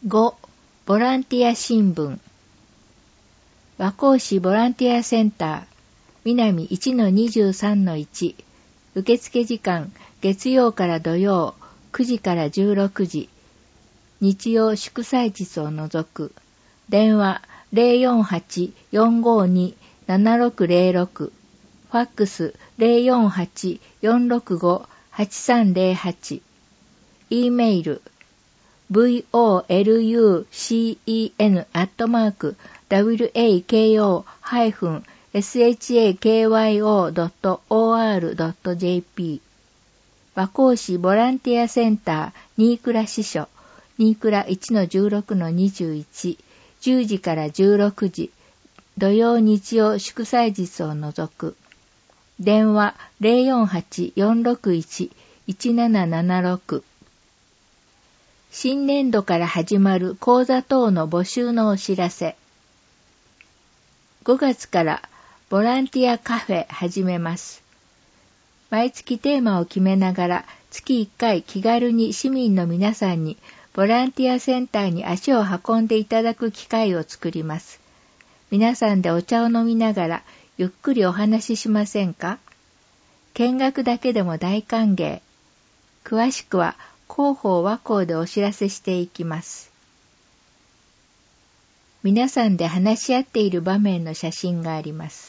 5. ボランティア新聞。和光市ボランティアセンター、南 1-23-1。受付時間、月曜から土曜、9時から16時。日曜祝祭日を除く。電話 048-452-7606。ファックス 048-465-8308。E メールvolunteer-shako-shakyo.or.jp 和光市ボランティアセンター新倉支所新倉 1-16-21 10時から16時土曜日曜祝祭日を除く電話 048-461-1776 新年度から始まる講座等の募集のお知らせ。5月からボランティアカフェ始めます。毎月テーマを決めながら月1回気軽に市民の皆さんにボランティアセンターに足を運んでいただく機会を作ります。皆さんでお茶を飲みながらゆっくりお話ししませんか？見学だけでも大歓迎。詳しくは広報和光でお知らせしていきます。皆さんで話し合っている場面の写真があります。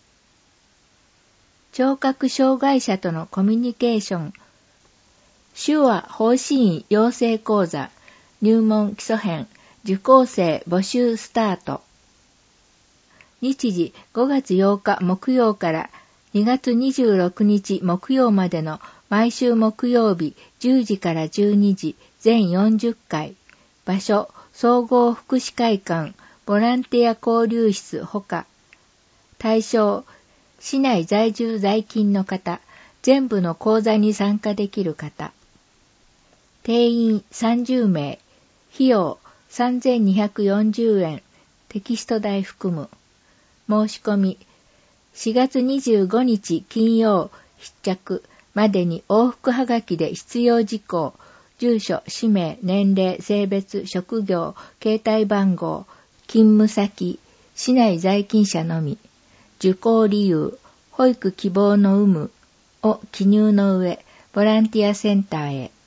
聴覚障害者とのコミュニケーション。手話方針医養成講座入門基礎編受講生募集スタート。日時5月8日木曜から2月26日木曜までの毎週木曜日10時から12時全40回。場所総合福祉会館ボランティア交流室ほか。対象市内在住在勤の方、全部の講座に参加できる方。定員30名。費用3240円。テキスト代含む。申し込み4月25日金曜必着までに往復はがきで必要事項、住所、氏名、年齢、性別、職業、携帯番号、勤務先、市内在勤者のみ、受講理由、保育希望の有無を記入の上、ボランティアセンターへ。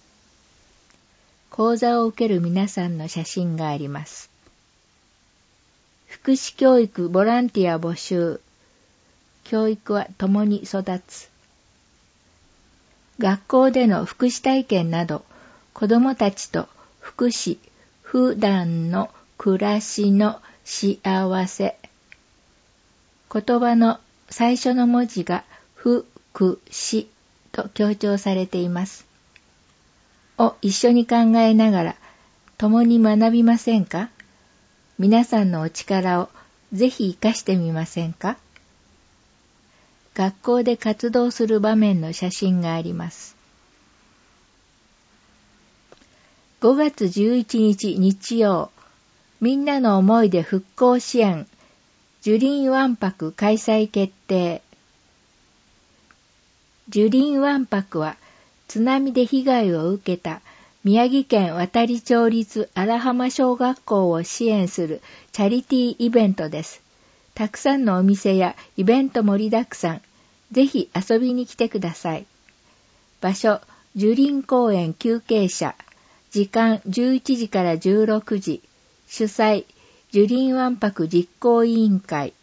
講座を受ける皆さんの写真があります。福祉教育ボランティア募集。教育は共に育つ。学校での福祉体験など、子どもたちと福祉、普段の暮らしの幸せ。言葉の最初の文字がふ、く、しと強調されています。を一緒に考えながら共に学びませんか？皆さんのお力をぜひ活かしてみませんか？学校で活動する場面の写真があります。5月11日日曜、みんなの思いで復興支援、樹林わんぱく開催決定。樹林わんぱくは、津波で被害を受けた宮城県亘理町立荒浜小学校を支援するチャリティーイベントです。たくさんのお店やイベント盛りだくさん。ぜひ遊びに来てください。場所、樹林公園休憩舎。時間11時から16時。主催、樹林わんぱく実行委員会。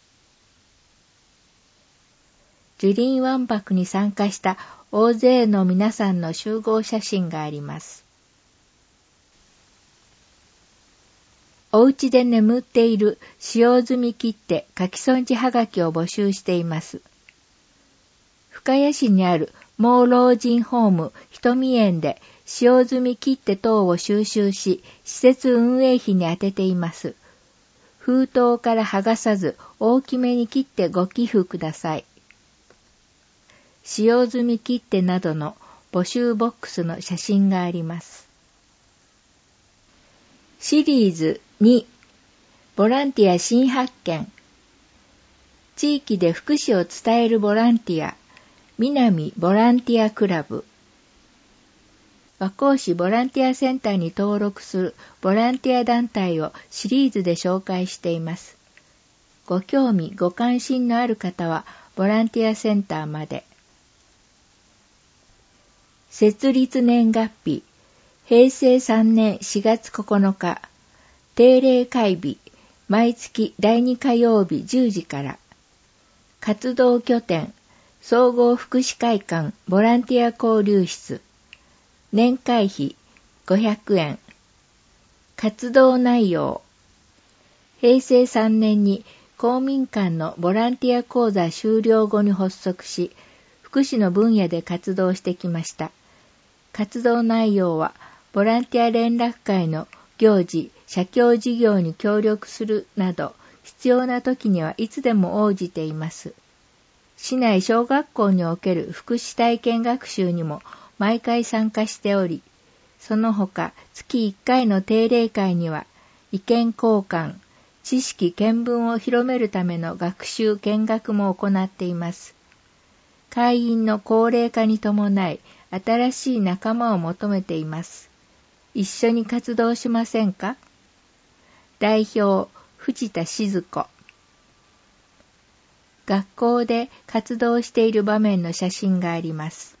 樹林わんぱくに参加した大勢の皆さんの集合写真があります。お家で眠っている使用済み切手書き損じはがきを募集しています。深谷市にある盲老人ホーム瞳園で使用済み切手等を収集し、施設運営費に充てています。封筒から剥がさず大きめに切ってご寄付ください。使用済み切手などの募集ボックスの写真があります。シリーズ2、ボランティア新発見。地域で福祉を伝えるボランティア。南ボランティアクラブ。 和光市ボランティアセンターに登録するボランティア団体をシリーズで紹介しています。ご興味、ご関心のある方はボランティアセンターまで。設立年月日、平成3年4月9日、定例会日、毎月第2火曜日10時から。活動拠点、総合福祉会館ボランティア交流室。年会費500円。活動内容。平成3年に公民館のボランティア講座終了後に発足し、福祉の分野で活動してきました。活動内容は、ボランティア連絡会の行事、社協事業に協力するなど、必要な時にはいつでも応じています。市内小学校における福祉体験学習にも毎回参加しており、その他月1回の定例会には意見交換、知識見聞を広めるための学習見学も行っています。会員の高齢化に伴い新しい仲間を求めています。一緒に活動しませんか？代表、藤田静子。学校で活動している場面の写真があります。